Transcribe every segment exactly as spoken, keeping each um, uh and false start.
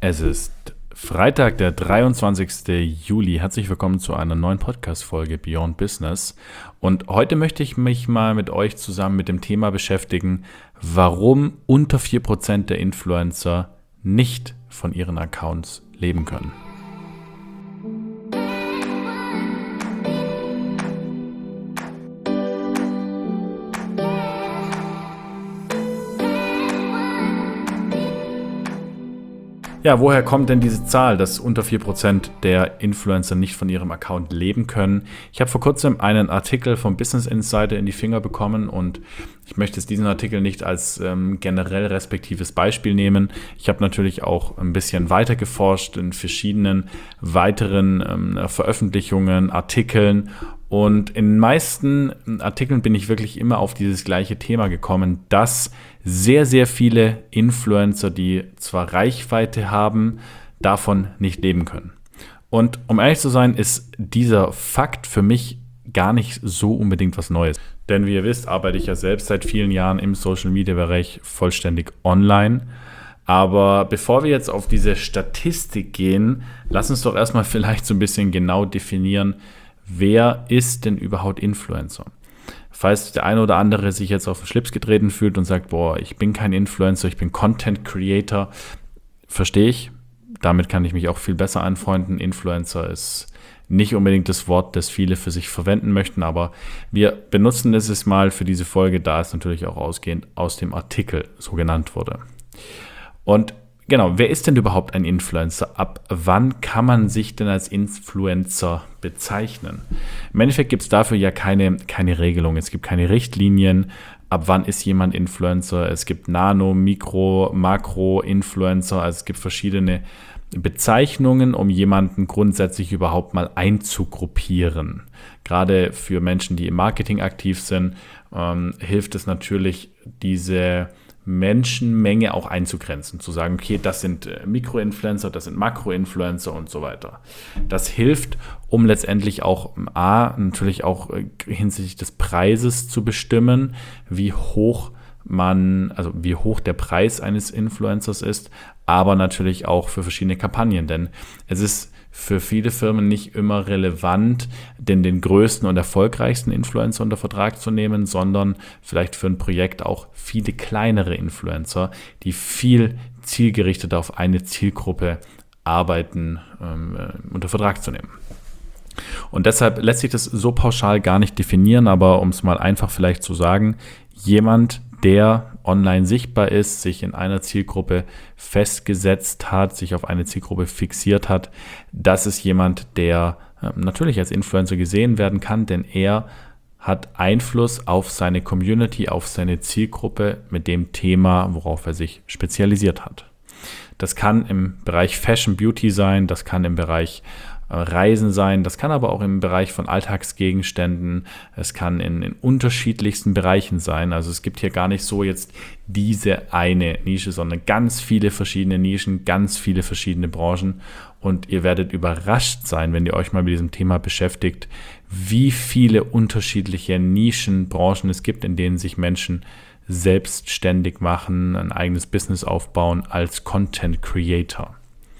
Es ist Freitag, der dreiundzwanzigste Juli. Herzlich willkommen zu einer neuen Podcast-Folge Beyond Business. Und heute möchte ich mich mal mit euch zusammen mit dem Thema beschäftigen, warum unter vier Prozent der Influencer nicht von ihren Accounts leben können. Ja, woher kommt denn diese Zahl, dass unter vier Prozent der Influencer nicht von ihrem Account leben können? Ich habe vor kurzem einen Artikel vom Business Insider in die Finger bekommen und ich möchte jetzt diesen Artikel nicht als ähm, generell respektives Beispiel nehmen. Ich habe natürlich auch ein bisschen weiter geforscht in verschiedenen weiteren ähm, Veröffentlichungen, Artikeln. Und in den meisten Artikeln bin ich wirklich immer auf dieses gleiche Thema gekommen, dass sehr, sehr viele Influencer, die zwar Reichweite haben, davon nicht leben können. Und um ehrlich zu sein, ist dieser Fakt für mich gar nicht so unbedingt was Neues. Denn wie ihr wisst, arbeite ich ja selbst seit vielen Jahren im Social-Media-Bereich vollständig online. Aber bevor wir jetzt auf diese Statistik gehen, lass uns doch erstmal vielleicht so ein bisschen genau definieren, wer ist denn überhaupt Influencer? Falls der eine oder andere sich jetzt auf den Schlips getreten fühlt und sagt, boah, ich bin kein Influencer, ich bin Content Creator, verstehe ich. Damit kann ich mich auch viel besser anfreunden. Influencer ist nicht unbedingt das Wort, das viele für sich verwenden möchten, aber wir benutzen es jetzt mal für diese Folge, da es natürlich auch ausgehend aus dem Artikel so genannt wurde. Und genau, wer ist denn überhaupt ein Influencer? Ab wann kann man sich denn als Influencer bezeichnen? Im Endeffekt gibt es dafür ja keine, keine Regelung. Es gibt keine Richtlinien. Ab wann ist jemand Influencer? Es gibt Nano-, Mikro-, Makro-Influencer. Also es gibt verschiedene Bezeichnungen, um jemanden grundsätzlich überhaupt mal einzugruppieren. Gerade für Menschen, die im Marketing aktiv sind, ähm, hilft es natürlich, diese Menschenmenge auch einzugrenzen, zu sagen, okay, das sind Mikroinfluencer, das sind Makroinfluencer und so weiter. Das hilft, um letztendlich auch A, natürlich auch hinsichtlich des Preises zu bestimmen, wie hoch man, also wie hoch der Preis eines Influencers ist, aber natürlich auch für verschiedene Kampagnen, denn es ist für viele Firmen nicht immer relevant, denn den größten und erfolgreichsten Influencer unter Vertrag zu nehmen, sondern vielleicht für ein Projekt auch viele kleinere Influencer, die viel zielgerichteter auf eine Zielgruppe arbeiten, ähm, unter Vertrag zu nehmen. Und deshalb lässt sich das so pauschal gar nicht definieren, aber um es mal einfach vielleicht zu sagen, jemand, der online sichtbar ist, sich in einer Zielgruppe festgesetzt hat, sich auf eine Zielgruppe fixiert hat, das ist jemand, der äh, natürlich als Influencer gesehen werden kann, denn er hat Einfluss auf seine Community, auf seine Zielgruppe mit dem Thema, worauf er sich spezialisiert hat. Das kann im Bereich Fashion, Beauty sein, das kann im Bereich Reisen sein, das kann aber auch im Bereich von Alltagsgegenständen, es kann in, in unterschiedlichsten Bereichen sein. Also es gibt hier gar nicht so jetzt diese eine Nische, sondern ganz viele verschiedene Nischen, ganz viele verschiedene Branchen und ihr werdet überrascht sein, wenn ihr euch mal mit diesem Thema beschäftigt, wie viele unterschiedliche Nischen, Branchen es gibt, in denen sich Menschen selbstständig machen, ein eigenes Business aufbauen als Content Creator.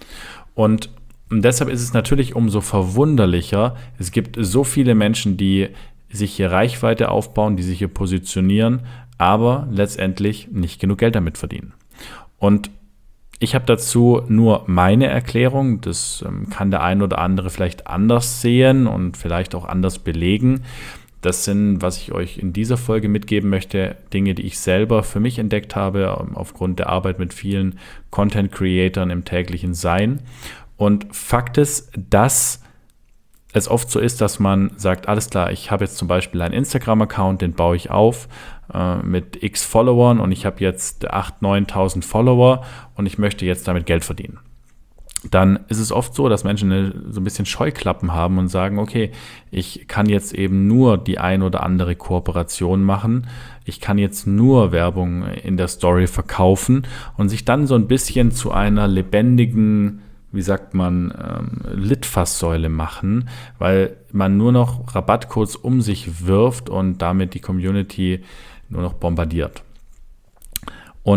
Und Und deshalb ist es natürlich umso verwunderlicher, es gibt so viele Menschen, die sich hier Reichweite aufbauen, die sich hier positionieren, aber letztendlich nicht genug Geld damit verdienen. Und ich habe dazu nur meine Erklärung, das kann der ein oder andere vielleicht anders sehen und vielleicht auch anders belegen. Das sind, was ich euch in dieser Folge mitgeben möchte, Dinge, die ich selber für mich entdeckt habe, aufgrund der Arbeit mit vielen Content-Creatern im täglichen Sein. Und Fakt ist, dass es oft so ist, dass man sagt, alles klar, ich habe jetzt zum Beispiel einen Instagram-Account, den baue ich auf äh, mit x Followern und ich habe jetzt achttausend, neuntausend Follower und ich möchte jetzt damit Geld verdienen. Dann ist es oft so, dass Menschen eine, so ein bisschen Scheuklappen haben und sagen, okay, ich kann jetzt eben nur die ein oder andere Kooperation machen, ich kann jetzt nur Werbung in der Story verkaufen und sich dann so ein bisschen zu einer lebendigen, wie sagt man, ähm, Litfaßsäule machen, weil man nur noch Rabattcodes um sich wirft und damit die Community nur noch bombardiert. Und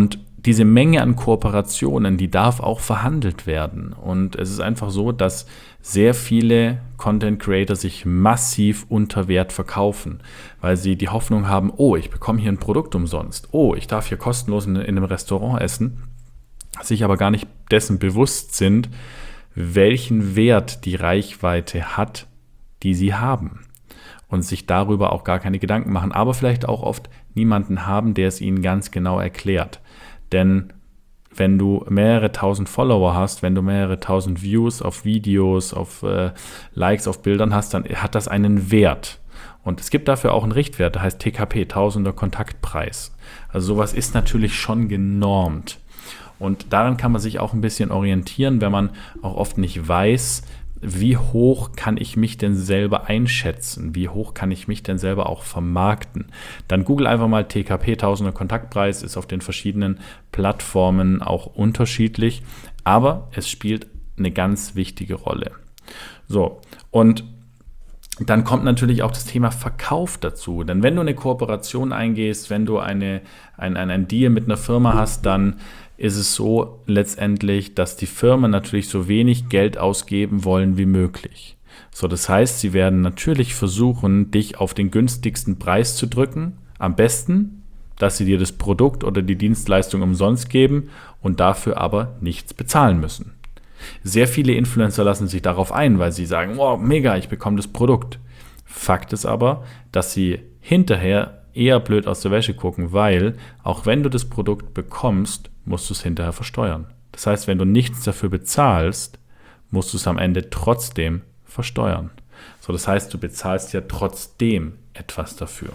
diese Menge an Kooperationen, die darf auch verhandelt werden. Und es ist einfach so, dass sehr viele Content Creator sich massiv unter Wert verkaufen, weil sie die Hoffnung haben, oh, ich bekomme hier ein Produkt umsonst, oh, ich darf hier kostenlos in, in einem Restaurant essen, sich aber gar nicht dessen bewusst sind, welchen Wert die Reichweite hat, die sie haben. Und sich darüber auch gar keine Gedanken machen, aber vielleicht auch oft niemanden haben, der es ihnen ganz genau erklärt. Denn wenn du mehrere tausend Follower hast, wenn du mehrere tausend Views auf Videos, auf äh, Likes auf Bildern hast, dann hat das einen Wert. Und es gibt dafür auch einen Richtwert, der heißt T K P, Tausender Kontaktpreis. Also sowas ist natürlich schon genormt. Und daran kann man sich auch ein bisschen orientieren, wenn man auch oft nicht weiß, wie hoch kann ich mich denn selber einschätzen? Wie hoch kann ich mich denn selber auch vermarkten? Dann google einfach mal T K P, Tausender Kontaktpreis, ist auf den verschiedenen Plattformen auch unterschiedlich, aber es spielt eine ganz wichtige Rolle. So, und dann kommt natürlich auch das Thema Verkauf dazu. Denn wenn du eine Kooperation eingehst, wenn du eine, ein, ein, ein Deal mit einer Firma hast, dann ist es so letztendlich, dass die Firmen natürlich so wenig Geld ausgeben wollen wie möglich. So, das heißt, sie werden natürlich versuchen, dich auf den günstigsten Preis zu drücken. Am besten, dass sie dir das Produkt oder die Dienstleistung umsonst geben und dafür aber nichts bezahlen müssen. Sehr viele Influencer lassen sich darauf ein, weil sie sagen, wow, mega, ich bekomme das Produkt. Fakt ist aber, dass sie hinterher eher blöd aus der Wäsche gucken, weil auch wenn du das Produkt bekommst, musst du es hinterher versteuern. Das heißt, wenn du nichts dafür bezahlst, musst du es am Ende trotzdem versteuern. So, das heißt, du bezahlst ja trotzdem etwas dafür.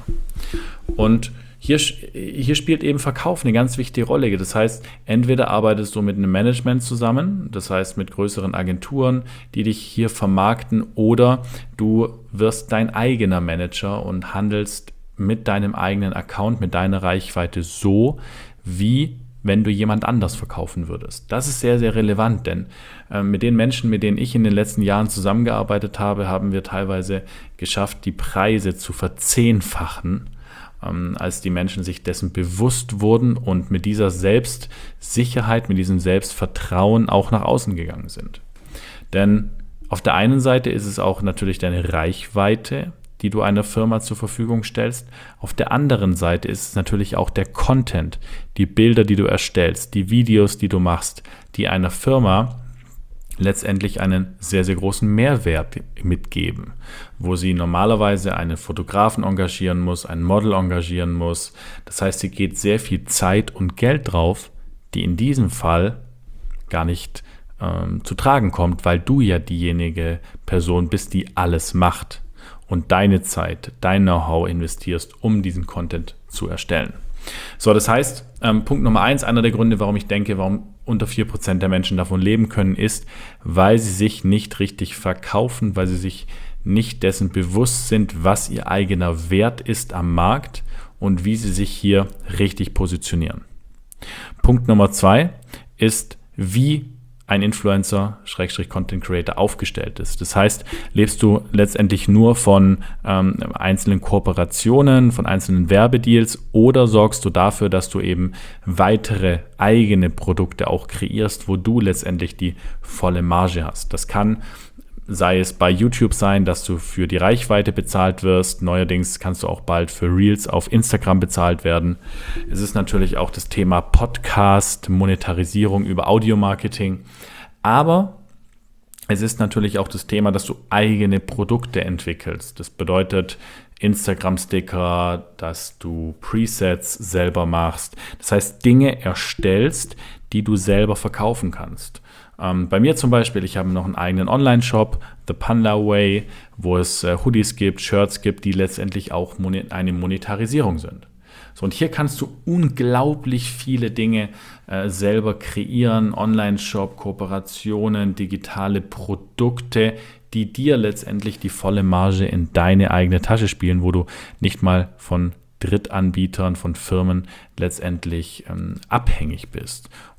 Und hier, hier spielt eben Verkauf eine ganz wichtige Rolle. Das heißt, entweder arbeitest du mit einem Management zusammen, das heißt mit größeren Agenturen, die dich hier vermarkten, oder du wirst dein eigener Manager und handelst mit deinem eigenen Account, mit deiner Reichweite so, wie wenn du jemand anders verkaufen würdest. Das ist sehr, sehr relevant, denn äh, mit den Menschen, mit denen ich in den letzten Jahren zusammengearbeitet habe, haben wir teilweise geschafft, die Preise zu verzehnfachen, ähm, als die Menschen sich dessen bewusst wurden und mit dieser Selbstsicherheit, mit diesem Selbstvertrauen auch nach außen gegangen sind. Denn auf der einen Seite ist es auch natürlich deine Reichweite, die du einer Firma zur Verfügung stellst. Auf der anderen Seite ist es natürlich auch der Content, die Bilder, die du erstellst, die Videos, die du machst, die einer Firma letztendlich einen sehr, sehr großen Mehrwert mitgeben, wo sie normalerweise einen Fotografen engagieren muss, ein Model engagieren muss. Das heißt, sie geht sehr viel Zeit und Geld drauf, die in diesem Fall gar nicht ähm, zu tragen kommt, weil du ja diejenige Person bist, die alles macht und deine Zeit, dein Know-how investierst, um diesen Content zu erstellen. So, das heißt, ähm, Punkt Nummer eins, einer der Gründe, warum ich denke, warum unter vier Prozent der Menschen davon leben können, ist, weil sie sich nicht richtig verkaufen, weil sie sich nicht dessen bewusst sind, was ihr eigener Wert ist am Markt und wie sie sich hier richtig positionieren. Punkt Nummer zwei ist, wie ein Influencer, Schrägstrich Content Creator aufgestellt ist. Das heißt, lebst du letztendlich nur von ähm, einzelnen Kooperationen, von einzelnen Werbedeals, oder sorgst du dafür, dass du eben weitere eigene Produkte auch kreierst, wo du letztendlich die volle Marge hast. Das kann, sei es bei YouTube sein, dass du für die Reichweite bezahlt wirst. Neuerdings kannst du auch bald für Reels auf Instagram bezahlt werden. Es ist natürlich auch das Thema Podcast, Monetarisierung über Audio-Marketing. Aber es ist natürlich auch das Thema, dass du eigene Produkte entwickelst. Das bedeutet Instagram-Sticker, dass du Presets selber machst. Das heißt, Dinge erstellst, die du selber verkaufen kannst. Ähm, bei mir zum Beispiel, ich habe noch einen eigenen Online-Shop, The Panda Way, wo es äh, Hoodies gibt, Shirts gibt, die letztendlich auch monet- eine Monetarisierung sind. So, und hier kannst du unglaublich viele Dinge äh, selber kreieren, Online-Shop, Kooperationen, digitale Produkte, die dir letztendlich die volle Marge in deine eigene Tasche spielen, wo du nicht mal von Drittanbietern, von Firmen letztendlich ähm, abhängig bist.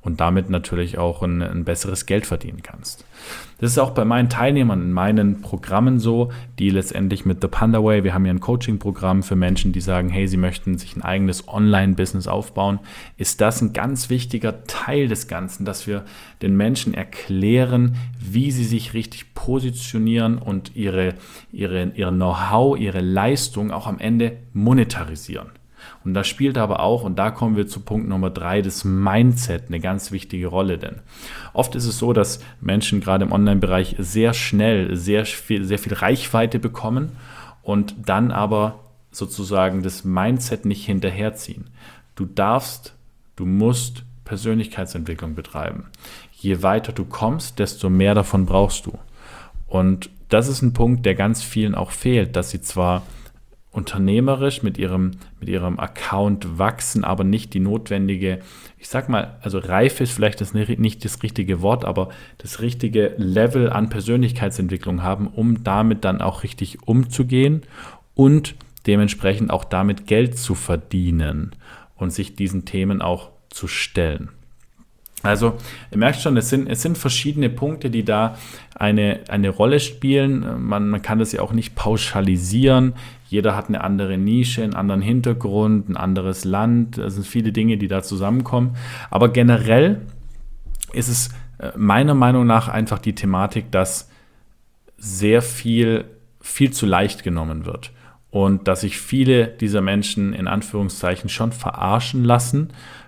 und damit natürlich auch ein, ein besseres Geld verdienen kannst. Das ist auch bei meinen Teilnehmern in meinen Programmen so, die letztendlich mit The Panda Way, wir haben ja ein Coaching-Programm für Menschen, die sagen, hey, sie möchten sich ein eigenes Online-Business aufbauen, ist das ein ganz wichtiger Teil des Ganzen, dass wir den Menschen erklären, wie sie sich richtig positionieren und ihre, ihre, ihr Know-how, ihre Leistung auch am Ende monetarisieren. Und da spielt aber auch, und da kommen wir zu Punkt Nummer drei, das Mindset eine ganz wichtige Rolle. Denn oft ist es so, dass Menschen gerade im Online-Bereich sehr schnell sehr viel, sehr viel Reichweite bekommen und dann aber sozusagen das Mindset nicht hinterherziehen. Du darfst, du musst Persönlichkeitsentwicklung betreiben. Je weiter du kommst, desto mehr davon brauchst du. Und das ist ein Punkt, der ganz vielen auch fehlt, dass sie zwar unternehmerisch mit ihrem, mit ihrem Account wachsen, aber nicht die notwendige, ich sag mal, also Reife ist vielleicht das nicht das richtige Wort, aber das richtige Level an Persönlichkeitsentwicklung haben, um damit dann auch richtig umzugehen und dementsprechend auch damit Geld zu verdienen und sich diesen Themen auch zu stellen. Also, ihr merkt schon, es sind, es sind verschiedene Punkte, die da eine, eine Rolle spielen. Man, man kann das ja auch nicht pauschalisieren. Jeder hat eine andere Nische, einen anderen Hintergrund, ein anderes Land. Es sind viele Dinge, die da zusammenkommen. Aber generell ist es meiner Meinung nach einfach die Thematik, dass sehr viel, viel zu leicht genommen wird. Und dass sich viele dieser Menschen in Anführungszeichen schon verarschen lassen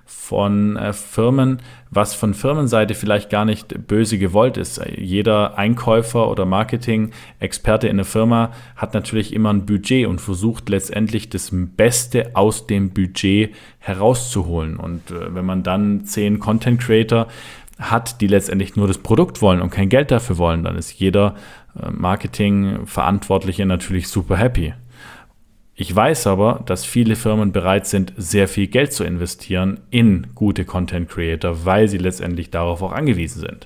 von äh, Firmen, was von Firmenseite vielleicht gar nicht böse gewollt ist. Jeder Einkäufer oder Marketing-Experte in der Firma hat natürlich immer ein Budget und versucht letztendlich das Beste aus dem Budget herauszuholen. Und äh, wenn man dann zehn Content-Creator hat, die letztendlich nur das Produkt wollen und kein Geld dafür wollen, dann ist jeder äh, Marketing-Verantwortliche natürlich super happy. Ich weiß aber, dass viele Firmen bereit sind, sehr viel Geld zu investieren in gute Content Creator, weil sie letztendlich darauf auch angewiesen sind.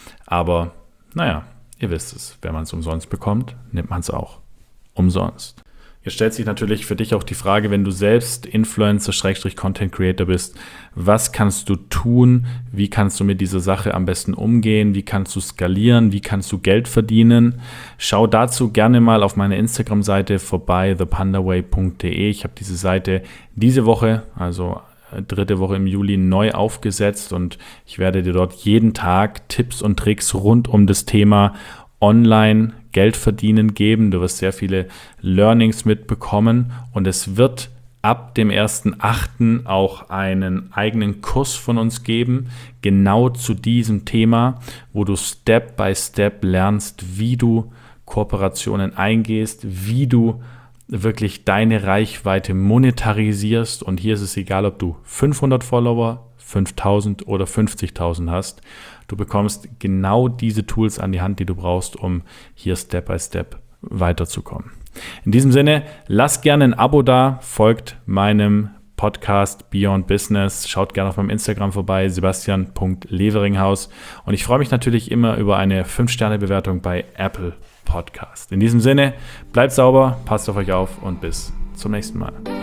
Aber naja, ihr wisst es, wenn man es umsonst bekommt, nimmt man es auch umsonst. Jetzt stellt sich natürlich für dich auch die Frage, wenn du selbst Influencer-Content Creator bist, was kannst du tun? Wie kannst du mit dieser Sache am besten umgehen? Wie kannst du skalieren? Wie kannst du Geld verdienen? Schau dazu gerne mal auf meiner Instagram-Seite vorbei, the panda way punkt de. Ich habe diese Seite diese Woche, also dritte Woche im Juli, neu aufgesetzt und ich werde dir dort jeden Tag Tipps und Tricks rund um das Thema Online Geld verdienen geben. Du wirst sehr viele Learnings mitbekommen und es wird ab dem ersten achten auch einen eigenen Kurs von uns geben, genau zu diesem Thema, wo du Step by Step lernst, wie du Kooperationen eingehst, wie du wirklich deine Reichweite monetarisierst. Und hier ist es egal, ob du fünfhundert Follower, fünftausend oder fünfzigtausend hast. Du bekommst genau diese Tools an die Hand, die du brauchst, um hier Step by Step weiterzukommen. In diesem Sinne, lasst gerne ein Abo da, folgt meinem Podcast Beyond Business, schaut gerne auf meinem Instagram vorbei, sebastian punkt leveringhaus, und ich freue mich natürlich immer über eine fünf Sterne Bewertung bei Apple Podcast. In diesem Sinne, bleibt sauber, passt auf euch auf und bis zum nächsten Mal.